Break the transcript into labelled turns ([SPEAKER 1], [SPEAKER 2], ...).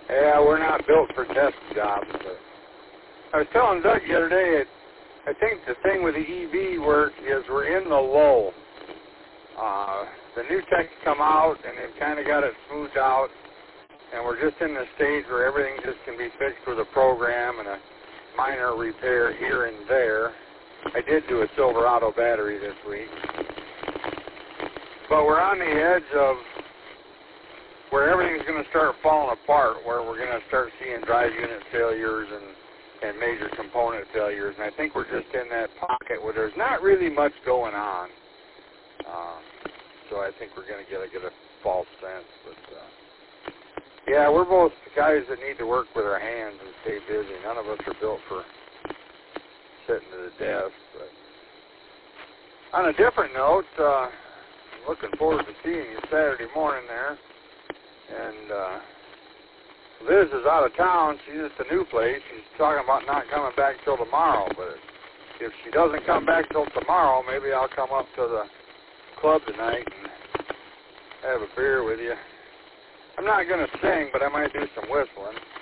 [SPEAKER 1] Yeah, we're not built for test jobs. But I was telling Doug the other day, I think the thing with the EV work is we're in the lull. The new techs come out, and they've kind of got it smoothed out, and we're just in the stage where everything just can be fixed with a program and a minor repair here and there. I did do a Silverado battery this week. But we're on the edge of where everything's going to start falling apart, where we're going to start seeing drive unit failures and major component failures. And I think we're just in that pocket where there's not really much going on. So I think we're going to get a false sense. But yeah, we're both guys that need to work with our hands and stay busy. None of us are built for sitting at a desk. But on a different note, I'm looking forward to seeing you Saturday morning there. And Liz is out of town. She's at the new place. She's talking about not coming back till tomorrow. But if she doesn't come back till tomorrow, maybe I'll come up to the club tonight and have a beer with you. I'm not going to sing, but I might do some whistling.